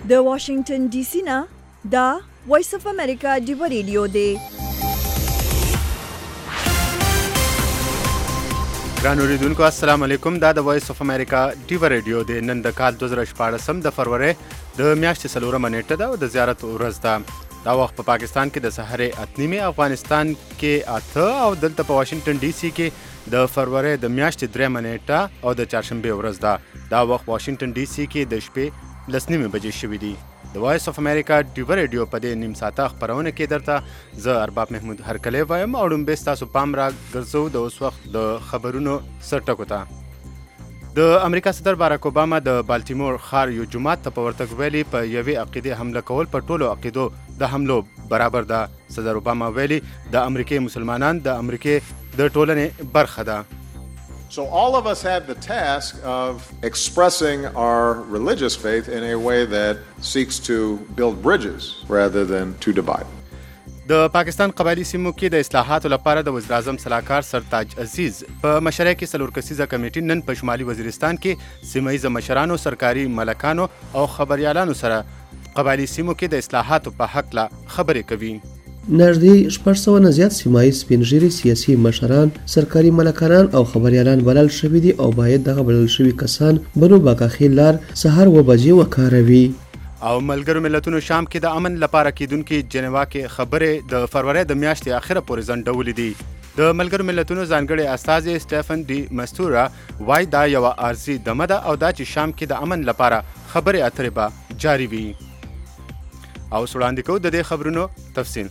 د واشنگټن ډي سي نه دا وایس اف امریکا ډیو ریډیو دی. ګران اوریدونکو السلام علیکم. دا د وایس اف امریکا ډیو ریډیو دی. نن د کال 2014 د فروری د میاشتې 4 نیټه ده او د زیارت ورځ ده. دا وخت په پاکستان کې د سحر 8 افغانستان کې 8 او دلته په واشنگټن ډي سي کې د فروری د میاشتې 3 نیټه او د چهارشنبه ورځ ده. دا وخت واشنگټن ډي سي کې د شپې 10 بجې شوې دي. د وایس اف امریکا ډیو ریډیو په دې نیم ساعته خبرونه کې درته زه ارباب محمود هرکلی وایم او ډومبه ستاسو پام را ګرځو د اوس وخت د خبرونو سرټکو ته. د امریکا صدر باراک اوباما د بالټیمور ښار یو جومات ته په ورتګ ویلي په یوې عقیدې حمله کول په ټولو عقیدو د حملو برابر ده. صدر اوباما ویلي د امریکې مسلمانان د امریکې د ټولنې برخه ده. So all of us have the task of expressing our religious faith in a way that seeks to build bridges rather than to divide. د پاکستان قبایلی سیمو کې د اصلاحاتو لپاره د وزیر اعظم سلاکار سرتاج عزیز په مشرۍ کې 4 کسیزه کمیټه نن په شمالي وزیرستان کې سیمایي مشرانو، سرکاري ملکانو او خبريالانو سره قبایلی سیمو کې د اصلاحاتو په حق لا خبرې کوي. نږدې 600 نه زیات سیمایي سپینږیري سیاسي مشران، سرکاري ملکانان او خبريالان بلل شوي دي او باید دغه بلل شوي کسان بنو باکاخیل لار سهار و بجې وکاروي. او ملګرو ملتونو شام کې د امن لپاره کېدونکي جنیوا کې خبرې د فروری د میاشتې اخره پورې ځنډولې دي. د ملګرو ملتونو ځانګړي استازي سټیفن ډي مستورا وایي دا یو عارضي دمه ده او دا چې شام کې د امن لپاره خبرې اترې به جاري وي. او وړاندې کوو د دې خبرونو تفصیل.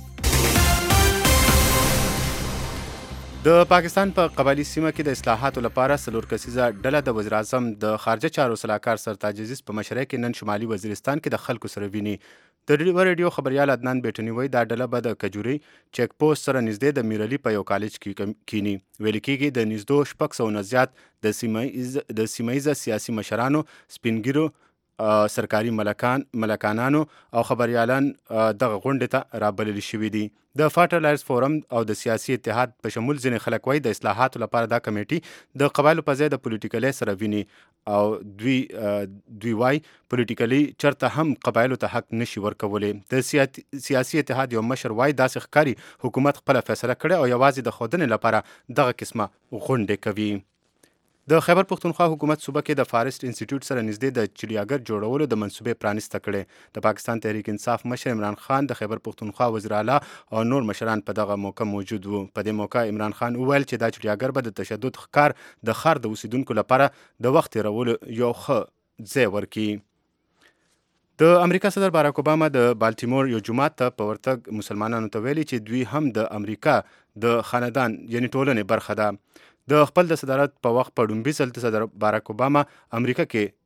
د پاکستان په قبایلی سیمه کې د اصلاحاتو لپاره 4 کسیزه ډله د وزیر اعظم د خارجه چارو سلاکار سرتاج عزیز په مشرۍ کې نن شمالي وزیرستان کې د خلکو سره ویني. د ریډیو خبريال عدنان بیټونی وایي دا ډله به د کجوري چیک پوسټ سره نږدې د میرلی په یو کالج کې کینی. ویل کېږي د نږدې 600 نه زیات د سیمایي سیاسي مشرانو، سپینګیرو، سرکاري ملکانانو او خبريالان دغه غونډې ته رابلل شوي دي. د فاټرلایز فورم او د سیاسي اتحاد په شمول ځینې خلک وایي د اصلاحاتو لپاره دا کمیټي د قبایلو په ځای د پولیټیکلي سره ویني او دوی وایي پولیټیکلي چرته هم قبایلو ته حق نشي ورکولی. د سیاسي اتحاد یو مشر وایي داسې ښکاري حکومت خپله فیصله کړې او یوازې د ښودنې لپاره دغه قسمه غونډې کوي. د خیبر پښتونخوا حکومت صوبه کې د فارسټ انسټیټیوټ سره نږدې د چړیاګر جوړولو د منصوبې پرانیسته کړې. د پاکستان تحریک انصاف مشر عمران خان، د خیبر پښتونخوا وزیر اعلی او نور مشران په دغه موقع موجود وو. په دې موقع عمران خان وویل چې دا چړیاګر به د تشدد ښکار د ښار د اوسیدونکو لپاره د وخت تېرولو یو ښه ځای ورکړي. د امریکا صدر باراک اوباما د بالټیمور یو جومات ته په ورتګ مسلمانانو ته ویلي چې دوی هم د امریکا د خاندان یعنی ټولنې برخه ده. د خپل د صدارت په وخت په ډومبي ځل صدر باراک اوباما امریکا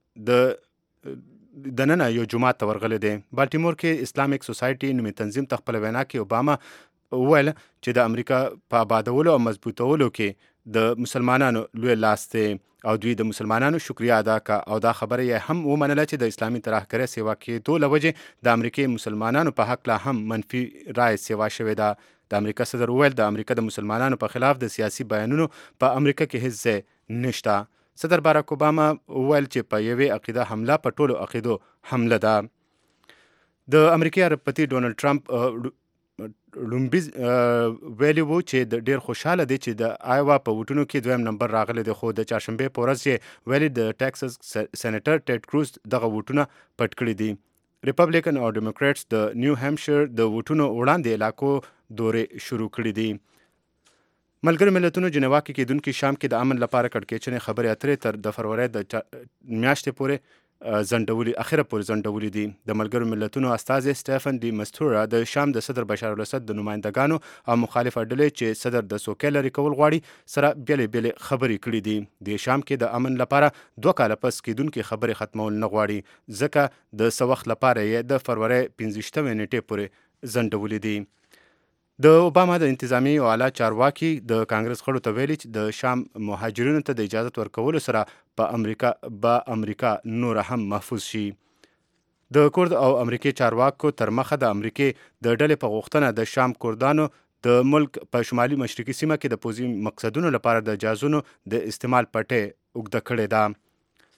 کې د ننه یو جومات ته ورغلی دی. بالټیمور کې اسلامیک سوسایټي نومي تنظیم ته خپل وینا کې اوباما وویل چې د امریکا په آبادولو او مضبوطولو کې د مسلمانانو لوی لاس دی او دوی د مسلمانانو شکریا ادا کا او دا خبره یې هم ومنله چې د اسلامي ترهګرۍ سیوا کېدو له وجې د امریکې مسلمانانو په حق لا هم منفي رای سیوا شوې ده. د امریکا صدر وویل د امریکا د مسلمانانو په خلاف د سیاسي بیانونو په امریکا کې هیڅ ځای نشته. صدر باراک اوباما وویل چې په یوې عقیده حمله په ټولو عقیدو حمله ده. د امریکای رئیس ډونالډ ټرمپ لومبي ویلي وو چې د ډیر خوشاله دی چې د آیوا په ووټونو کې 2م نمبر راغلی دی، خو د چهارشنبه په ورځ یې ویلي د ټیکساس سېنیټر ټیډ کروز دغه ووټونه پټ کړي دي. ریپبلیکن او ډیموکریټس د نیو هیمپشیر د ووټونو وړاندې علاقو دورې شروع کړي دي. ملګرو ملتونو جنیوا کې کېدونکي شام کې د امن لپاره کړکېچنې خبرې اترې تر د فروری د میاشتې پورې اخره پورې ځنډولې دي. د ملګرو ملتونو استازي سټیفن ډي مستورا د شام د صدر بشار الاسد د نمایندګانو او مخالف ډلې چې صدر د سوکې لرې کول غواړي سره بیلې خبرې کړي دي. د شام کې د امن لپاره 2 کاله پس کېدونکي خبرې ختمول نه غواړي ځکه د څه وخت لپاره یې د فروری 15 نیټې پورې ځنډولې دي. د اوباما د انتظامی او اعلی چارواکي د کانګرس غړو ته ویلي چې د شام مهاجرینو ته د اجازه ورکولو سره په امریکا نور هم محفوظ شي. د کورد او امریکای چارواکو تر مخه د امریکای د ډلې په غوښتنه د شام کوردانو د ملک په شمالي مشرقي سیمه کې د پوځي مقصدونو لپاره د جهازونو د استعمال پټې اوږده کړې ده.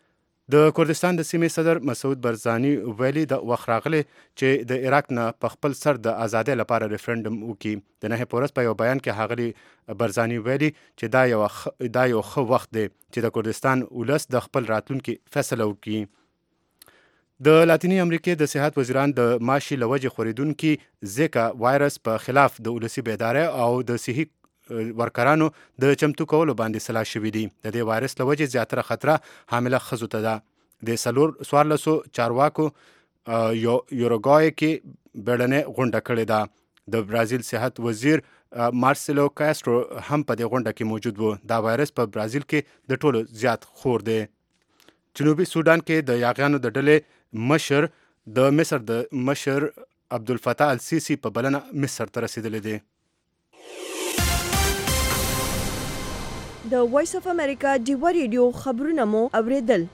د کردستان د سیمې صدر مسعود برزاني ویلي د وخت راغلی چې د عراق نه په خپل سر د ازادۍ لپاره ریفرنډم وکړي. د 9 پورس په یو بیان کې ښاغلي برزاني ویلي چې دا یو ښه وخت دی چې د کردستان ولس د خپل راتلونکي فیصله وکړي. د لاتینی امریکې د صحت وزیران د ماشي له وجې خورېدونکي زیکا وایرس په خلاف د ولسي بیدارۍ او د صحي ورکرانو د چمتو کولو باندې سلا شوي دي. د دې وایرس له وجې زیاتره خطره حامله ښځو ته ده. د 14 چارواکو یوروګوای کې بیړنۍ غونډه کړې ده. د برازیل صحت وزیر مارسلو کاسترو هم په دې غونډه کې موجود و. دا وایرس په برازیل کې د ټولو زیات خور دی. جنوبي سودان کې د یاغیانو د ډلې مشر د مصر د مشر عبدالفتاح السیسی په بلنه مصر ته رسیدلی دی. د وایس اف امریکا ډیوه ریډیو خبرونه مو اوریدل.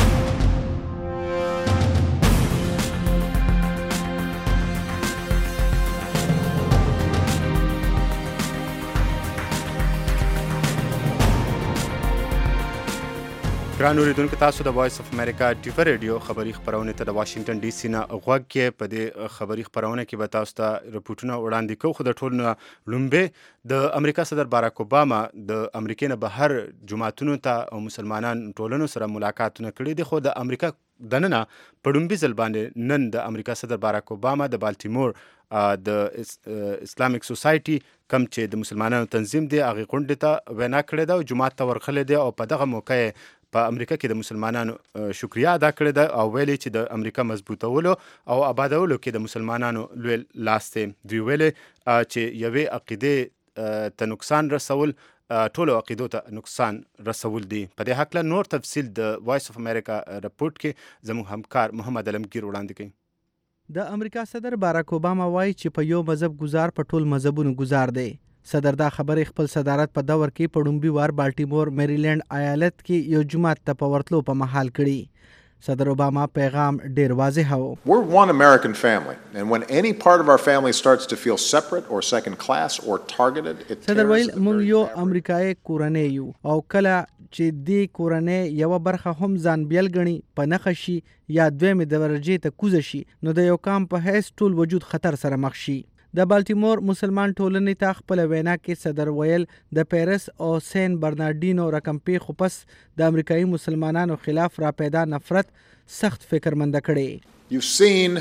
ګران اوریدونکو، تاسو د وایس اف امریکا ډیوه ریډیو خبري خپرونې ته د واشنگټن ډي سي نه غوږ کې. په دې خبري خپرونه کې به تاسو ته رپورټونه وړاندې کوو. خو د ټولو نه لومړی د امریکا صدر باراک اوباما د امریکې نه بهر جماعتونو ته او مسلمانان ټولنو سره ملاقاتونه کړي دي. خو د امریکا دننه په لومړي ځل باندې نن د امریکا صدر باراک اوباما د بالټیمور د اسلامیک سوسایټي کم چې د مسلمانانو تنظیم دی هغې غونډې ته وینا کړې ده او جومات ته ورغلی دی او په دغه موقع په امریکا کې د مسلمانانو شکریا ادا کړې ده او ویلي چې د امریکا مضبوطولو او آبادولو کې د مسلمانانو لوی لاس دی. دوی ویلي چې یوې عقیدې ته نقصان رسول ټولو عقیدو ته نقصان رسول دي. په دې هکله نور تفصیل د وایس اف امریکا رپورټ کې زموږ همکار محمد علمگیر وړاندې کوي. د امریکا صدر باراک اوباما وایي چې په یو مذهب گزار په ټول مذهبونو گزار دی. صدر دا خبرې خپل صدارت په دور کې په ډومبي وار بالټیمور میریلینډ ایالت کې یو جماعت ته په ورتلو په مهال کړي. صدر اوباما پیغام ډیر واضح و. We're one American family and when any part of our family starts to feel separate or second class or targeted it صدر ویل موږ یو امریکایي کورنۍ یو او کله چې دې کورنۍ یو برخه هم ځان بیل غني په نخ شي یا دویمه درجه ته کوز شي نو د یو کام په هیڅ ټول وجود خطر سره مخ شي. د بالټیمور مسلمان ټولنې ته خپل وینا کې صدر ویل د پیرس او سین برناردینو رقم پیښو پس د امریکایي مسلمانانو خلاف را پیدا نفرت سخت فکرمنده کړي. You've seen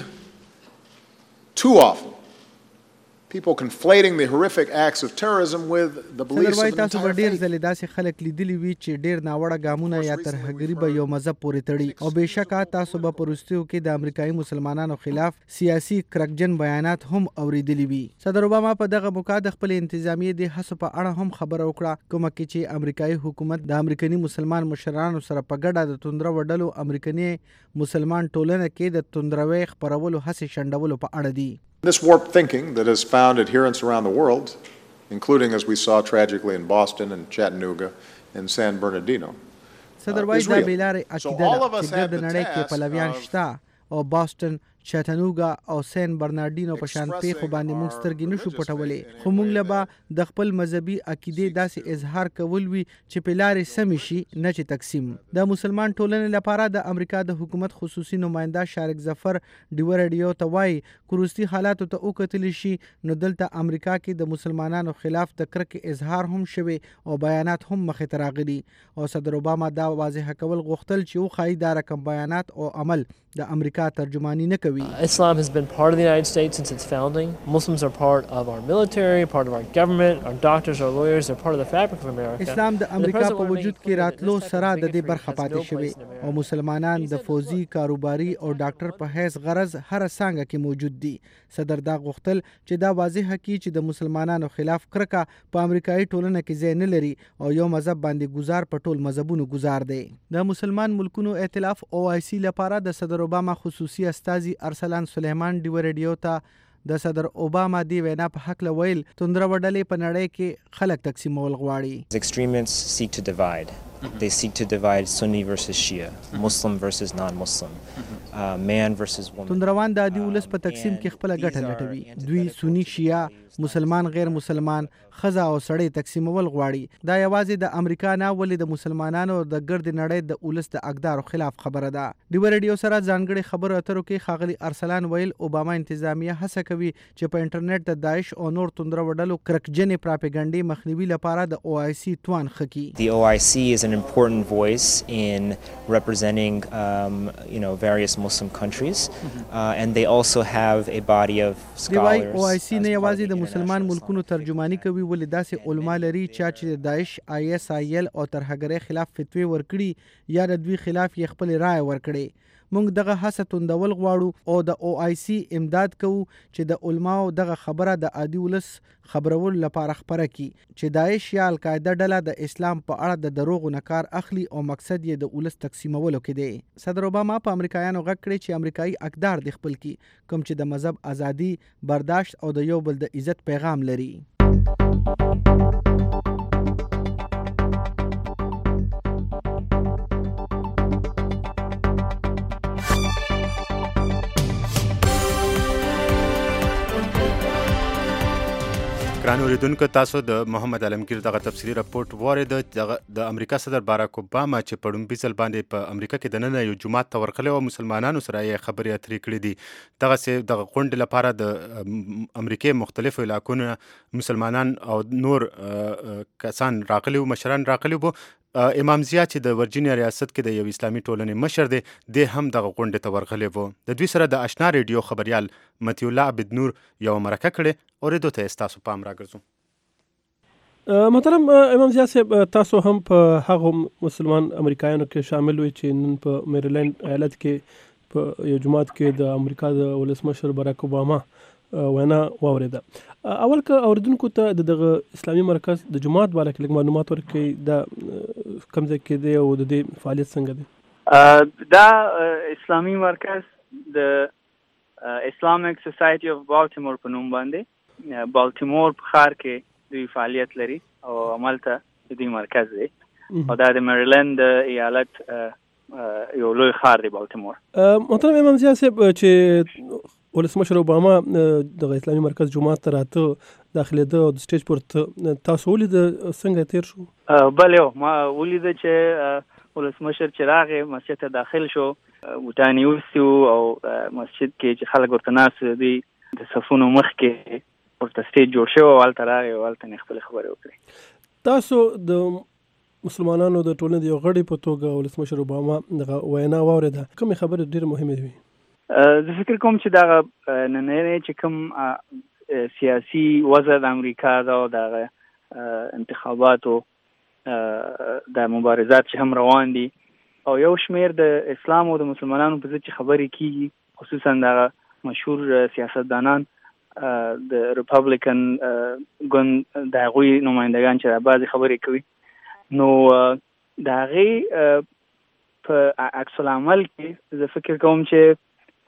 too often people conflating the horrific acts of terrorism with the beliefs of the تاسو entire ډیر faith. ځلې داسې خلک لیدلی وي چې ډیر ناوړه ګامونه یا ترهګري به یو مذهب پورې تړي او بېشکه تاسو به په وروستیو کې د امریکایي مسلمانانو خلاف سیاسي کرکجن بیانات هم اوریدلی وي. صدر اوباما په دغه موقع د خپل انتظامیې د هڅو په اړه هم خبره وکړه کومه کې چې امریکایي حکومت د امریکایي مسلمان مشرانو سره په ګډه د توندره وډلو امریکایي مسلمان ټولنه کې د توندروي خپرولو هڅې شنډولو په اړه دي. This warped thinking that has found adherents around the world, including, as we saw tragically in Boston and Chattanooga and San Bernardino, صدر وایي دا بیلارې عقیده ده چې د نړۍ کې پلویان شته او باسټن چټنوګا او سین برناردینو په شان پیښو باندې موږ سترګې نشو پټولې خو موږ له د خپل مذهبي عقیدې داسې اظهار کول وي چې په لارې سمې شي نه چې تقسیم. د مسلمان ټولنې لپاره د امریکا د حکومت خصوصي نماینده شارک ظفر ډیوه ریډیو ته وایي کروستي حالاتو ته وکتلی شي نو دلته امریکا کې د مسلمانانو خلاف د کرکې اظهار هم شوی او بیانات هم مخې ته راغلي او صدر اوباما دا واضح کول غوښتل چې وښایي دا رقم بیانات او عمل د امریکا ترجمانی نه کوي. Islam has been part of the United States since its founding. Muslims are part of our military, part of our government, our doctors, our lawyers, they're part of the fabric of America. اسلام د امریکا په وجود کې راتلو سره د دې برخه پاتې شوی او مسلمانان د فوزي کاروباري او ډاکټر په هیڅ غرض هر څنګه کې موجود دي. صدر دا غوښتل چې دا واضح کړي چې د مسلمانانو خلاف کرکه په امریکایي ټولنه کې ځای نه لري او یو مذهب باندې گزار په ټول مذهبونو گزار دی. د مسلمان ملکونو ائتلاف OIC لپاره د صدر اوباما خصوصي استازي ارسلان سلیمان ډیوه ریډیو ته د صدر اوباما دی وینا په حق لویل توندره وډلې په نړۍ کې خلک تقسیمول غواړي. Extremists seek to divide. They seek to divide Sunni versus Shia, Muslim versus non-Muslim, man versus woman. توندروان د عادي ولس په تقسیم کې خپل ګټه لټوي. دوی سنی شیعه مسلمان غیر مسلمان ښځه او سړی تقسیمول غواړي. دا یوازې د امریکا نه ولې د مسلمانانو د ګرد نړۍ د ولس د اقدارو خلاف خبره ده. ډیو ریډیو سره ځانګړي خبرو اترو کې ښاغلي ارسلان ویل اوباما انتظامیه هڅه کوي چې په انټرنیټ د داعش او نور توندره وډلو کرکجنې پراپګانډې مخنیوي لپاره د OIC توان خکي. The OIC is an important voice in representing various Muslim countries and they also have a body of scholars. OIC نه یوازې د مسلمان ملکونو ترجمانی کوي ولې داسې علما لري چې د داعش ISIL او ترهګرۍ خلاف فتوی ورکړي یا د دوی خلاف یې خپل رائے ورکړي. موږ دغه هڅه توندول غواړو او د OIC امداد کوو چې د علماو دغه خبره د عادي ولس خبرولو لپاره خپره کړي چې داعش یا القاعده ډله د اسلام په اړه د دروغو نه کار اخلي او مقصد یې د ولس تقسیمولو کې دی. صدر اوباما په امریکایانو غږ کړی چې امریکایي اقدار د خپل کړي کوم چې د مذهب ازادي، برداشت او د یو بل د عزت پیغام لري. ګران اوریدونکو، تاسو د محمد علمگیر دغه تفصیلي راپورټ واورېد. د امریکا صدر باراک اوباما چې په ړومبي ځل باندې په امریکا کې دننه یو جومات ته ورغلی او مسلمانانو سره یې خبرې اترې کړې دي. دغسې دغه غونډې لپاره د امریکې مختلفو علاقونو مسلمانان او نور کسان راغلي وو، مشران راغلي وو. امام ضیا چې د ورجینیا ریاست کې د یو اسلامي ټولنې مشر دی، دی هم دغه غونډې ته ورغلی وو. د دوی سره د اشنا ریډیو خبریال مطیع الله عبد نور یو مرکه کړې، اورېدو ته یې ستاسو پام راګرځو. محترم امام ضیا صاحب، تاسو هم په هغو مسلمان امریکایانو کې شامل وي چې نن په میریلینډ ایالت کې په یو جماعت کې د امریکا د ولسمشر باراک اوباما وینا واورېده. اول که اوریدونکو ته دغه اسلامي مرکز د جماعت باره کې لږ معلومات ورکړئ، دا کوم ځای کې دی او د دې فعالیت څنګه دی؟ دا اسلامي مرکز د اسلامیک سوسایټي اف بالټیمور په نوم باندې بالټیمور په ښار کې دوی فعالیت لري او همالته د دوی مرکز دی او دا د میریلینډ ایالت یو لوی ښار دی بالټیمور. محترم امام ضیا صاحب، چې ولسمشر اوباما دغه اسلامي مرکز جماعت ته راته داخلېده او د سټیج پورته، تاسو ولید څنګه تیر شو؟ بله، ما ولیده چې ولسمشر چې راغی مسجد ته داخل شو، بوټان یې وستي او مسجد کې چې خلک ورته ناست دي د صفونو مخ کې ورته سټیج جوړ شوی او هلته راغی او هلته یې خپلې خبرې وکړې. تاسو د مسلمانانو د ټولنې د یو غړي په توګه ولسمشر اوباما دغه وینا واورېده، کومې خبرې ډېرې مهمې وي؟ زه فکر کوم چې دغه نننی چې کوم سیاسي وضع د امریکا ده او دغه انتخاباتو د مبارزات چې هم روان دي او یو شمیر د اسلام او د مسلمانانو په ضد چې خبرې کیږي، خصوصا دغه مشهور سیاستدانان د ریپبلیکن ګوند د هغوی نمایندګان چې بعضې خبرې کوي، نو د هغې په عکس العمل کې زه فکر کوم چې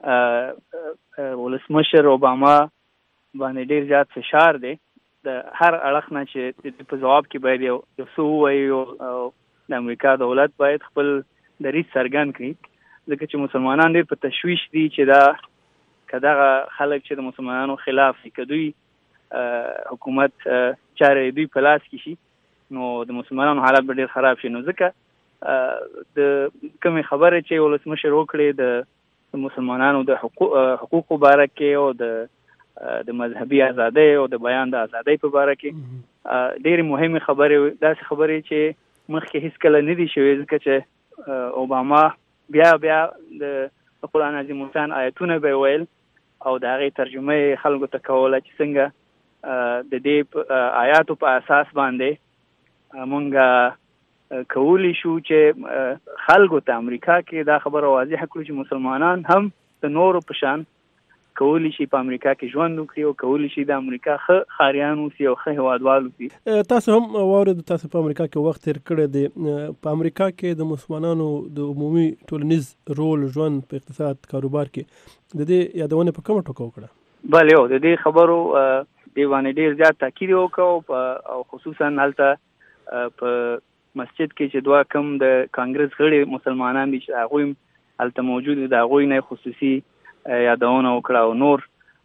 ولسمشر اوباما باندې ډیر زیات فشار دی د هر اړخ نه چې په جواب کې باید یو څه ووایي او د امریکا دولت باید خپل دریځ څرګند کړي، ځکه چې مسلمانان ډیر په تشویش دي چې دا که دغه خلک چې د مسلمانانو خلاف دي، که دوی حکومت چارې دوی په لاس کې شي، نو د مسلمانانو حالت به ډیر خراب شي. نو ځکه د کومې خبرې چې ولسمشر وکړې د مسلمانانو د حقوقو باره کې او د مذهبي ازادۍ او د بیان د ازادۍ په باره کې ډېرې مهمې خبرې، داسې خبرې چې مخکې هیڅکله نه دي شوې، ځکه چې اوباما بیا د قرآن عظیم الشان آیتونه به ویل او د هغې ترجمه یې خلکو ته کوله چې څنګه د دې آیاتو په اساس باندې مونږ کولی شو چې خلکو ته امریکا کې دا خبره واضح کړو چې مسلمانان هم د نورو په شان کولی شي په امریکا کې ژوند وکړي او کولی شي د امریکا ښه ښاریان اوسي او ښه هیوادوال اوسي. تاسو هم واورېدو، تاسو په امریکا کې وخت تېر کړی دی. په امریکا کې د مسلمانانو د عمومي ټولنیز رول ژوند په اقتصاد کاروبار کې د دې یادونه په کومه ټوکه وکړه؟ بله، د دې خبرو دې باندې ډېر زیات تاکید وکړو او خصوصا هلته په مسجد کې چې دوه کم د کانګرس غړي مسلمانان دي چې هغوی هلته موجود دي، د هغوی نه خصوصي یادونه وکړه او نور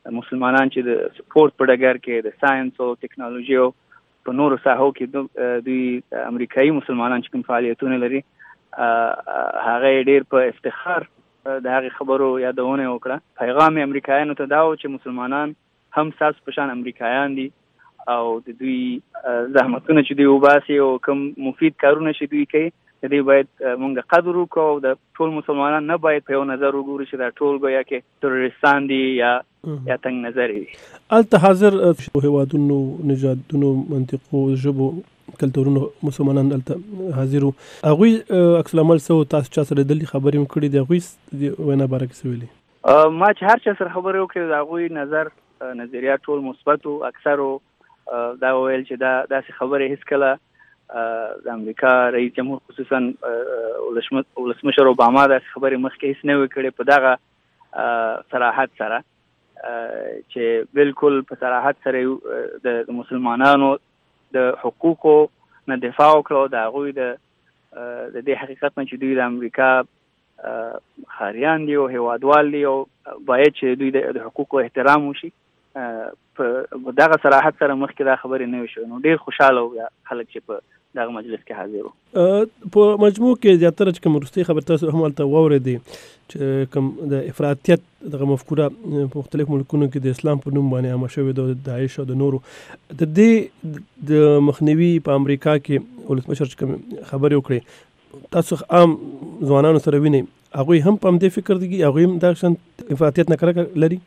مسلمانان چې د سپورت په ډګر کې د ساينس او ټیکنالوژي او په نورو ساحو کې دوی امریکایي مسلمانان چې کوم فعالیتونه لري هغه ډېر په افتخار د هغې خبرو یادونه وکړه. پیغام امریکایانو ته دا و چې مسلمانان هم ستاسو په شان امریکایان دي او د دوی زحمتونه چې دوی وباسي او کوم مفید کارونه چې دوی کوي د دې باید مونږ قدر وکړو او د ټول مسلمانان نه باید په یو نظر وګورو چې دا ټول ګویا کې تروریستان دي یا تنګ نظر دي. الته حاضر هیوادونو نژادونو منطقو ژبو کلتورونو مسلمانان الته حاضر هغوی عکس العمل سو تاسو چا سره دلی خبرې هم کړې دي هغوی وینا باره کې څه ویلي؟ ما چې هر چا سره خبرې وکړې د هغوی نظریات ټول مثبت و. اکثرو دا ویل چې دا داسې خبرې هیڅکله د امریکا رئیس جمهور خصوصا ولسمشر اوباما داسې خبرې مخکې هیڅ نه وي کړې په دغه صراحت سره چې بالکل په صراحت سره د مسلمانانو د حقوقو نه دفاع وکړو د هغوی د دې حقیقت نه چې دوی د امریکا خاریان دي او هیوادوال دي او باید چې دوی د حقوقو احترام وشي. په دغه صراحت سره مخکې دا خبرې نه وي شوې. نو ډېر خوشحاله و خلک چې په دغه مجلس کې حاضر وو. په مجموع کې زیاتره چې کوم وروستۍ خبر تاسو هم هلته واورېدې چې کوم د افراطیت دغه مفکوره په مختلفو ملکونو کې د اسلام په نوم باندې عامه شوې ده د داعش او د نورو د دې د مخنیوي په امریکا کې ولسمشر چې کوم خبرې وکړې تاسو عام ځوانانو سره وینئ هغوی هم په همدې فکر دي هغوی هم دغه شان افراطیت نه کرکه لري؟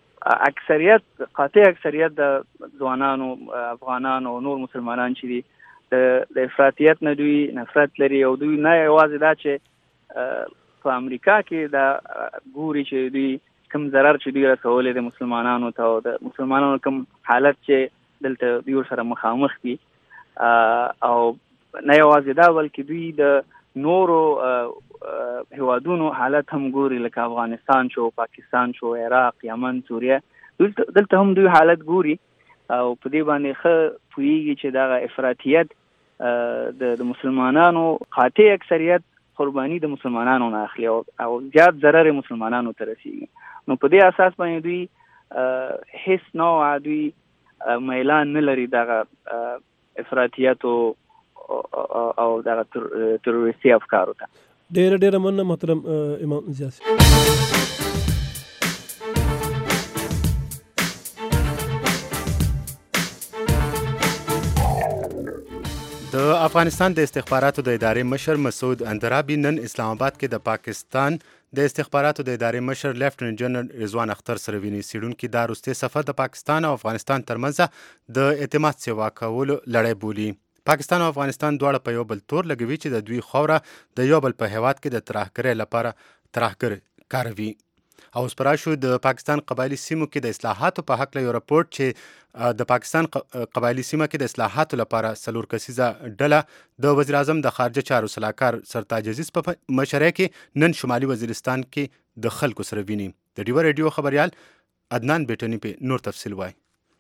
قاطع اکثریت د ځوانانو افغانانو او نور مسلمانان چې دي د افراطیت نه دوی نفرت لري او دوی نه یوازې دا چې په امریکا کې دا ګوري چې دوی کوم ضرر چې دوی رسولی د مسلمانانو ته او د مسلمانانو کوم حالت چې دلته دوی سره مخامخ دي او نه یوازې دا بلکې دوی د نورو هیوادونو حالت هم ګوري لکه افغانستان شو پاکستان شو عراق یمن سوریه دلته هم دوی حالت ګوري او په دې باندې ښه پوهیږي چې دغه افراطیت د مسلمانانو قاطع اکثریت قرباني د مسلمانانو نه اخلي او زیات ضرر مسلمانانو ته رسیږي. نو په دې اساس باندې دوی هیڅ نوع دوی میلان نه لري دغه افراطیت او دغه تروریستي افکارو ته. ډېره مننه محترم امام زیاسی. د افغانستان د استخباراتو د ادارې مشر مسعود اندرابي نن اسلام آباد کې د پاکستان د استخباراتو د ادارې مشر لیفټننټ جنرال رضوان اختر سره ویني. څېړونکي دا وروستی سفر د پاکستان او افغانستان ترمنځ د اعتماد سیوا کولو لړۍ بولي. پاکستان او افغانستان دواړه په یو بل تور لګوي چې د دوی خاوره د یو بل په هیواد کې د ترهګرۍ لپاره ترهګر کاروي. او اوس پراشو د پاکستان قبایلی سیمو کې د اصلاحاتو په هکله یو راپورټ چې د پاکستان قبایلی سیمه کې د اصلاحاتو لپاره 4 کسیزه ډله د وزیر اعظم د خارجه چارو سلاکار سرتاج عزیز په مشرۍ کې نن شمالي وزیرستان کې د خلکو سره ویني. د ډیوه ریډیو خبریال عدنان بیټنی په نور تفصیل وایي.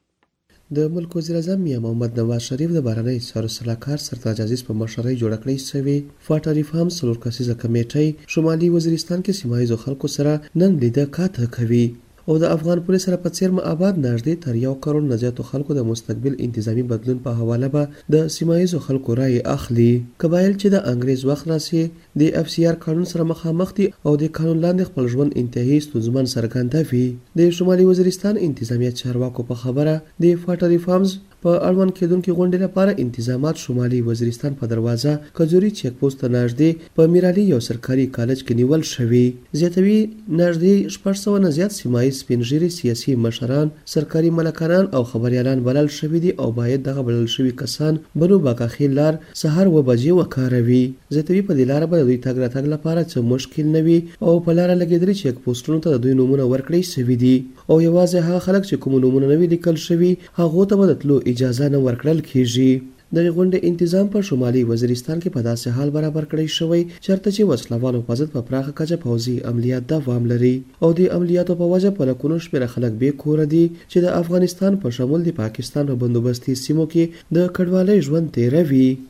د ملک وزیر اعظم میاں محمد نواز شریف د بهرنی چارو سلاکار سرتاج عزیز په مشرۍ جوړه کړې شوې فاټا ریفارم 4 کسیزه کمیټۍ شمالي وزیرستان کې سیمه ییزو خلکو سره نن لیده کاته کوي او د افغان پولیس سره په څیر آباد نږدې تر 1 کروڑ نه زیاتو خلکو د مستقبل انتظامی بدلون په حواله به د سیمه ییزو خلکو رای اخلي. قبایل چې د انګریز وخت راسي د اف سی آر قانون سره مخامخ دي او د قانون لاندې خپل ژوند انتهایی ستونزمن څرګندوي. د شمالي وزیرستان انتظامیه چارواکو په خبره د فاټا ریفارمز په اړوند کېدونکې غونډې لپاره انتظامات شمالي وزیرستان په دروازه کجوري چیک پوسټ ته نږدې په میرالي یو سرکاري کالج کې نیول شوي. زیاتوي نږدې 600 نه زیات سیمه ییز سپین ږیري سیاسي مشران سرکاري ملکانان او خبریالان بلل شوي دي او باید دغه بلل شوي کسان بنو باکاخیل لار سهار 9 بجې وکاروي. زیاتوي په دې لاره به د دوی تګ راتګ لپاره څه مشکل نه وي او په لاره لګېدلي چیک پوسټونو ته د دوی نومونه ورکړی شوي دي او یوازې هغه خلک چې کوم نومونه نه وي لیکل شوي هغو ته به د تلو اجازه نه ورکړل کیږي. د غونډې انتظام په شمالي وزیرستان کې په داسې حال برابر کړی شوی چېرته چې وسلوالو په ضد په پراخه کچه پوځي عملیات دوام لري او د عملیاتو په وجه په لکونو شمېره خلک بې کوره دي چې د افغانستان په شمول د پاکستان په بندوبستي سیمو کې د کډوالۍ ژوند تیروي.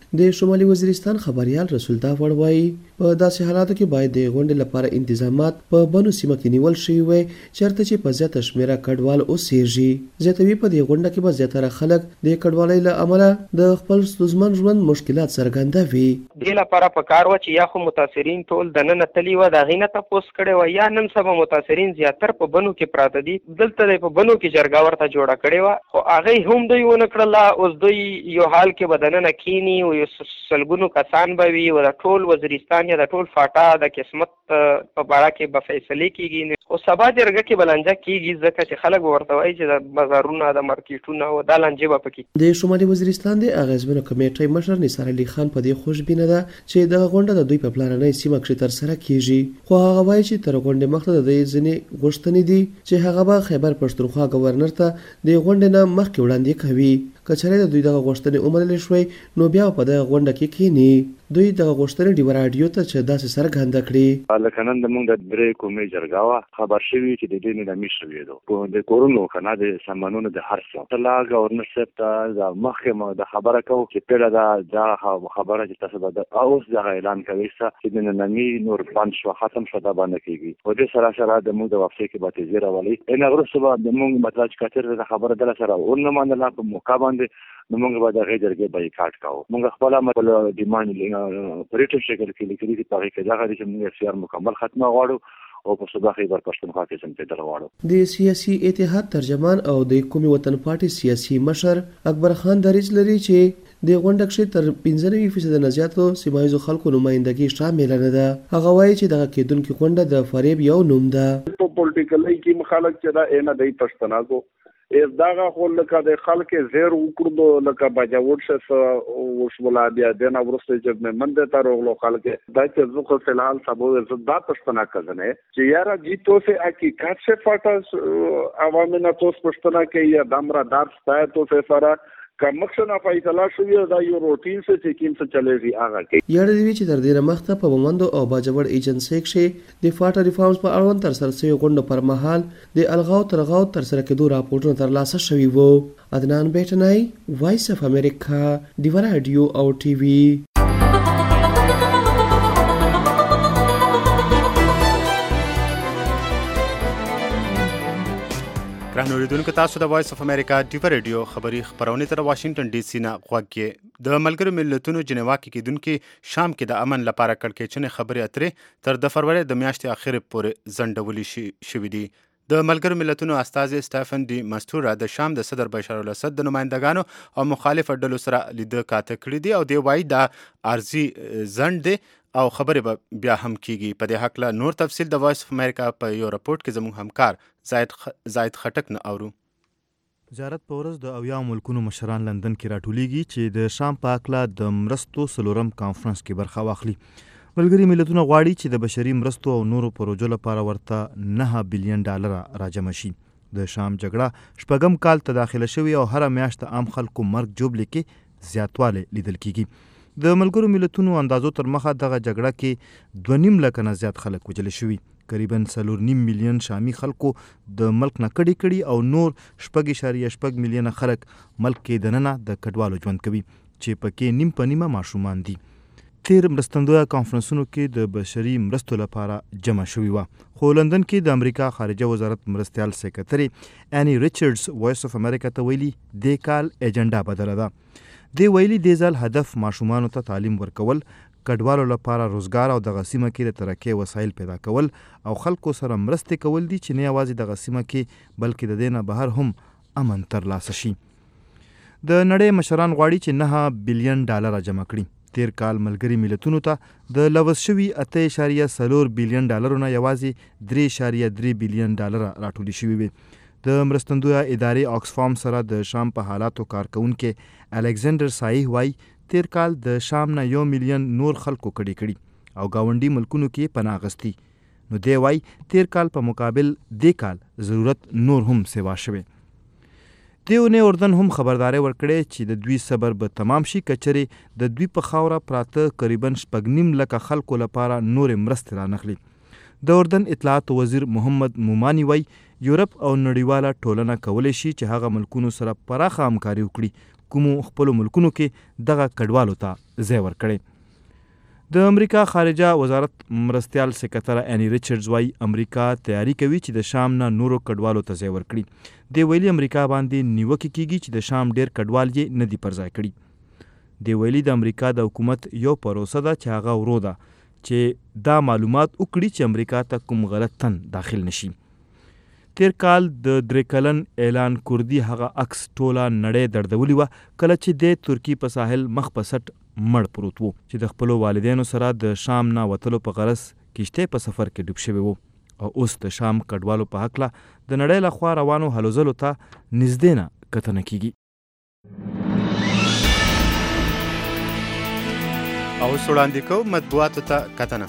د شمالي وزیرستان خبريال رسول داوړ وایي په داسې حالاتو کې باید د غونډې لپاره انتظامات په بنو سیمه کې نیول شوي وي چېرته چې په زیاته شمیره کډوال اوسېږي. زیاتوي په دې غونډه کې به زیاتره خلک د کډوالۍ له امله د خپل ستونزمن ژوند مشکلات څرګندوي. دې لپاره پکار و چې یا خو متاثرین ټول دننه تلي وه د هغې نه تپوس کړی وه یا نن سبا متاثرین زیاتر په بنو کې پراته دي. دلته په بنو کې جرګه ورته جوړه کړې وه خو هغې هم دوی ونه کړله. اوس دوی یو حال کې به دننه کینی او یو سلګونو کسان به وي او د ټول وزیرستان یا د ټول فاټا د قسمت په باره کې به فیصلې کېږي. خو سبا جرګه کې به لانجه کېږي ځکه چې خلک به ورته وایي چې د بازارونه د مارکیټونه او دا لانجې به پکې. د شمالي وزیرستان د اغیزمنو کمیټې مشر نثار علي خان په دې خوشبینه ده چې دغه غونډه د دوی په پلاننۍ سیمه کې ترسره کېږي. خو هغه وایي چې تر غونډې مخکې د دوی ځینې غوښتنې دي چې هغه به خیبر پښتونخوا ګورنر ته د غونډې نه مخکې وړاندې کوي. که چېرې د دوی دغه غوښتنې ومنلې شوې نو بیا په دغه غونډه کې کښېني. دوی دغه غوښتنې ډیوه راډیو ته چې داسې څرګنده کړې. لکه نن زموږ د درې قومي جرګه وه خبر شوي چې د دې نیلامي شوې ده د کورونو که نه د سامانونو د هر څه لا ګورنر صاحب ته د مخکې د خبره کوو چې پیله دا خبره چې تاسو به اوس دغه اعلان کوي چې د نیلامي نور بند شوه ختم شوه دا به نه کېږي. په دې سره زموږ د واپسۍ کې به تیزي راولي. هغه وروسته به زموږ مطلب چې که چېرته د خبره دله سره ونه منله په موقع باندې نو موږ به د هغې جرګې بایکاټ کوو. موږ خپله ډیمانډ په ریټن شکل کې لیکلي دي په هغې کې دغه دی چې موږ اف سی آر مکمل ختمه غواړو او په صوبه خیبر پښتونخوا کې څمکېدل غواړو. د سیاسي اتحاد ترجمان او د قومي وطن پارټي سیاسي مشر اکبر خان دریځ لري چې د غونډه کښې تر 95% نه زیاتو سیمه ییزو خلکو نمایندګي شامله نه ده. هغه وایي چې دغه کېدونکې غونډه د فریب یو نوم ده. په پولیټیکلۍ کې خلک چې دا نه دی پښتنه کو اس دغه خو لکه د خلک زیر وکړو لکه باجوړ شه وشولا بیا د نه ورسته چې من د تر غلو خلک دا چې زه خو فلحال سبو دا پښتنه کزنه چې یاره جیتو سے حقیقت سے فاټا عوامنا توس پښتنه کې یا دمرا دار ستای تو سے سره کمکشن فیصله شوی دا یو روټین څه چې کیم څه چلےږي هغه کې یاره دی چې تر دې مخته په بمندو او باجوړ ایجنسی کې د فاټا ریفارمز په اړوند تر سره شوی غونډه پر مهال د الغاو ترغاو تر سره کېدو راپورټونه ترلاسه شوي وو. عدنان بیٹنای وایس اف امریکا ډیوه راډیو او ټي وي. ګران اوریدونکو تاسو د وایس اف امریکا ډیوه ریډیو خبري خبرونه تر واشنگټن ډي سي نه غوږ کې د ملګرو ملتونو جنیوا کې کېدونکې شام کې د امن لپاره کړکېچنې خبرې اترې تر د فروری د میاشتې اخر پورې ځنډولې شوي دي. د ملګرو ملتونو استازي سټیفن ډي مستورا د شام د صدر بشار الاسد د نمائندګانو او مخالف ډلو سره لیده کاته کړي دي او دی وایي دا عرضي ځنډ دی او خبرې به بیا هم کیږي. په دې هکله نور تفصیل د وایس اف امریکا په یو رپورټ کې زموږ همکار زاید خټک نه اورو. وزارت په ورځ د اویا ملکونو مشران لندن کې راټولیږي چې د شام په هکله د مرستو څلورم کانفرنس کې برخه واخلي. ملګري ملتونه غواړي چې د بشري مرستو او نورو پروژو لپاره ورته $9 بلین راجمع شي. د شام جګړه شپږم کال ته داخله شوې او هره میاشت عام خلکو مرګ جوړ کې زیاتوالی لیدل کیږي. د ملګرو ملتونو اندازو تر مخه دغه جګړه کې 2.5 لکه نه زیات خلک وژل شوي. قریبا 4.5 میلیون شامي خلکو د ملک نه کډې او نور 6.8 میلیونه خلک ملک کې دننه د کډوالو ژوند کوي چې پکې نیم په نیمه ماشومان دي. تیر مرستندویه کانفرنسونو کې د بشري مرستو لپاره جمع شوي وه خو لندن کې د امریکا خارجه وزارت مرستیال سیکرټري اني ریچارډز وایس اف امریکا ته ویلي دې کال ایجنډا بدله ده. دې ویلي دې ځل هدف ماشومانو ته تعلیم ورکول، کډوالو لپاره روزګار او دغه سیمه کې د ترقۍ وسایل پیدا کول او خلکو سره مرستې کول دي چې نه یوازې دغه سیمه کې بلکې د دې نه بهر هم امن ترلاسه شي. د نړۍ مشران غواړي چې $9 بلین جمع کړي. تیر کال ملګري ملتونو ته د لوث شوي 8.4 بلین ډالرونه یوازې 3.3 بلین ډالر راټولي شوي وي. د مرستندویه ادارې آکسفام سره د شام په حالاتو کارکونکي الکساندر سایح وایي تیر کال د شام نه 1 میلیون نور خلکو کړي او گاونډي ملکونو کې پناه اخیستي. نو دی وایي تیر کال په مقابل دې کال ضرورت نور هم سیوا شوی. دیونه اردن هم خبرداري ورکړې چې د دوی صبر به تمام شي کچرې د دوی په خاوره پراته قریبا 9.5 لکه خلکو لپاره نور مرستې رانخلي. د اردن اطلاعات وزیر محمد مومانی وایي یورپ او نړیواله ټولنه کولی شي چې هغه ملکونو سره پراخه همکاري وکړي کومو خپلو ملکونو کې دغه کډوالو ته ځای ورکړی. د امریکا خارجه وزارت مرستیال سکرتره اني ریچارډز وايي امریکا تیاری کوي چې د شام نه نورو کډوالو ته ځای ورکړي. دی ویلي امریکا باندې نیوکه کیږي چې د شام ډیر کډوال یې نه دي پر ځای کړي. دی ویلي د امریکا د حکومت یو پروسه ده چې هغه ورو ده چې دا معلومات وکړي چې امریکا ته کوم غلط تن داخل نشي. تیر کال د 3 کلن اعلان کردي هغه عکس ټوله نړۍ دردولي وه کله چې د ترکی په ساحل مخ په سټ مړ پروت وو چې د خپلو والدینو سره د شام نه وتلو په غرض کشتۍ په سفر کې ډوب شوی وو او اوس د شام کډوالو په هکله د نړۍ لخوا روانو هلو ځلو ته نږدې نه کتنه کیږي. او وړاندې کوو مطبوعاتو ته کتنه.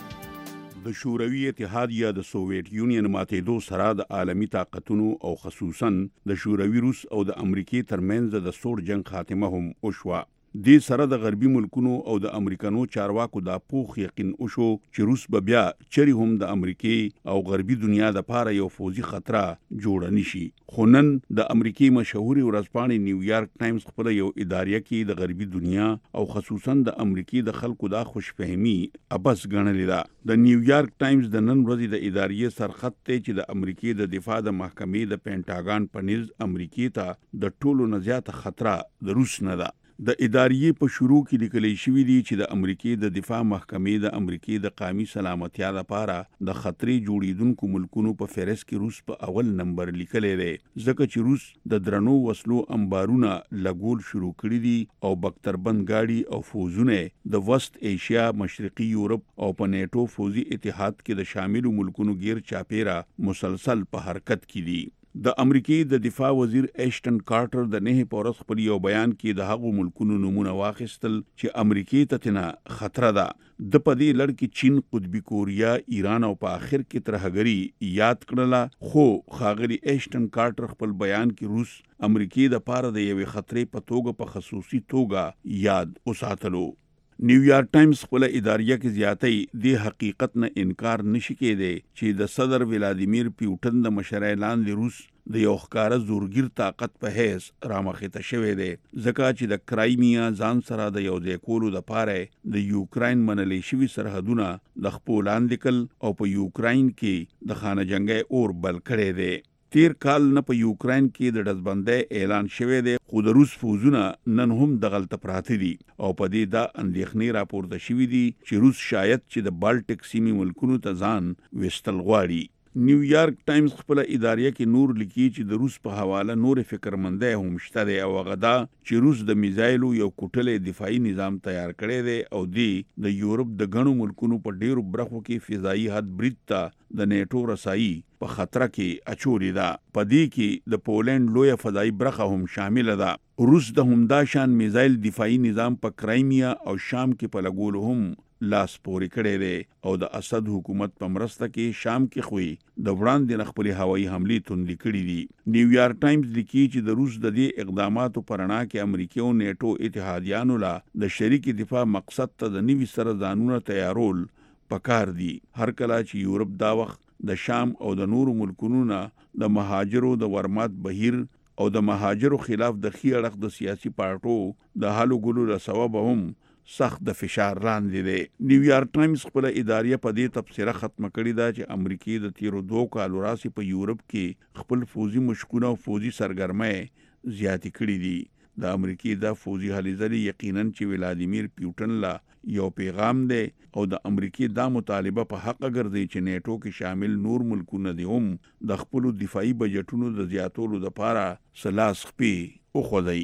د شوروي اتحاد یا د سوویت یونین ماتېدو سره د عالمي طاقتونو او خصوصا د شوروي روس او د امریکای ترمنځ د سوړ جنگ خاتمه هم وشوه. دې سره د غربي ملکونو او د امریکانو چارواکو دا پوخ یقین وشو چې روس به بیا چری هم د امریکای او غربي دنیا د پاره یو فوزي خطر جوړ نشي. خو نن د امریکای مشهوري ورځپاڼې نیویارک ټایمز خپل یو اداریه کې د غربي دنیا او خصوصا د امریکای د خلکو دا خوشفهمي ابس ګڼلې ده. د نیویارک ټایمز د نن ورځې د اداریه سرخط ته چې د امریکای د دفاع د محکمې د پینټاګان په نيز امریکای ته د ټولو نه زیاته خطر د روس نه ده. د اداریې په شروع کې لیکل شوی دی چې د امریکای د دفاع محکمې د امریکای د قومي سلامتیا لپاره د خطرې جوړیدونکو ملکونو په فهرست کې روس په اول نمبر لیکلی دی ځکه چې روس د درنو وسلو انبارونه لګول شروع کړي دي او بکتربند گاډي او فوزونه د وست ایشیا، مشرقي یورپ او په نیټو فوزي اتحاد کې د شاملو ملکونو غیر چاپیره مسلسل په حرکت کې دي. د امریکای د دفاع وزیر ایشټن کارټر د نه پورس خپل یو بیان کې د هغو ملکونو نمونه واخیستل چې امریکای ته تنه خطر ده. د پدې لړ کې چین، قطبی کوریا، ایران او په اخر کې ترهګری یاد کړله. خو خاغلی ایشټن کارټر خپل بیان کې روس امریکای د پاره د یوې خطرې په توګه په خصوصي توګه یاد وساتلو. نیویارک ټایمز خپل اداریه کې زیاتې د حقیقت نه انکار نشي کېدی چې د صدر ولادیمیر پیوټن د مشرۍ لاندې روس د یو ښکاره زورګیر طاقت په حیث رامخته شوی دی ځکه چې د کرایمیا ځان سره د یو ځای کولو دپاره د یوکراین منلې شوي سرحدونه د خپو لاندې کړل او په یوکراین کې د خانه جنګي اور بل کړی دی. تیر کال نه په یوکراین کې د ډزبندۍ اعلان شوی دی خو د روس فوزونه نن هم دغلته پراته دي او په دې دا اندېښنې راپورته شوي دي چې روس شاید چې د بالټیک سیمې ملکونو ته ځان وستل غواړي. نیویارک ټایمز خپل اداریه کې نور لیکي چې د روس په حواله نور فکرمندۍ هم شته دی او هغه دا چې روس د میزایلو یو کوټلی دفاعي نظام تیار کړی دی او د یورپ د ګڼو ملکونو په ډیرو برخو کې فضایي حد برید ته د نیټو رسایي په خطر کې اچولې ده. په دې کې د پولند لویه فضایي برخه هم شامله ده. روس د همدا شان میزایل دفاعي نظام په کرایمیا او شام کې په لګولو هم لاس پورې کړی دی او د اسد حکومت په مرسته کې شام کې خوې د وړاندې نه خپلې هوایي حملې توندې کړي دي. نیویارک ټایمز لیکي چې د روس د دې اقداماتو په رڼا کې امریکا او نیټو اتحادیانو لا د شریک دفاع مقصد ته د نوي سره ځانونه تیارول پکار دي. هر کله چې یورپ دا وخت د شام او د نورو ملکونو نه د مهاجرو د ورمات بهیر او د مهاجرو خلاف د خي اړخ د سیاسي پارټو د حلو ګلو له سبب هم سخت د فشار لاندې دی. نیویارک ټایمز خپل اداریه په دې تبصره ختمه کړې ده چې امریکای د تیرو 2 کالو راسي په یورپ کې خپل فوزي مشکونه او فوزي سرګرمۍ زیاتې کړې دي. د امریکای د فوزي هلې ځلې یقینا چې ولادیمیر پیوټن لا یو پیغام دی او د امریکای دا مطالبه په حق ګرځي چې نیټو کې شامل نور ملکونه دي هم د خپل دفاعي بجټونو د زیاتولو لپاره سلاس خپې وخوځي.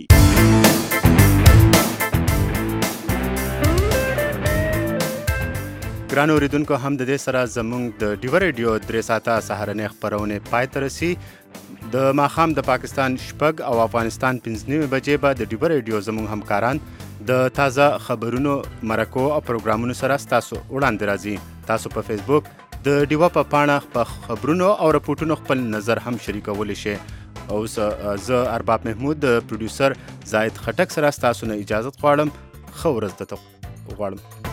ګران اوریدونکو هم د دې سره زموږ د ډیو ریډیو 3 ساعته سهارنۍ خپرونې پای ته رسي. د ماښام د پاکستان 6 او افغانستان 5 بجې به د ډیو ریډیو زموږ همکاران د تازه خبرونو، مرکو او پروګرامونو سره ستاسو وړاندې راځي. تاسو په فیسبوک د ډیو په پاڼه په خبرونو او رپورټونو خپل نظر هم شریکولی شئ. او زه ارباب محمود د پروډوسر زاید خټک سره ستاسو نه اجازت غواړم. ښه ورځ درته غواړم.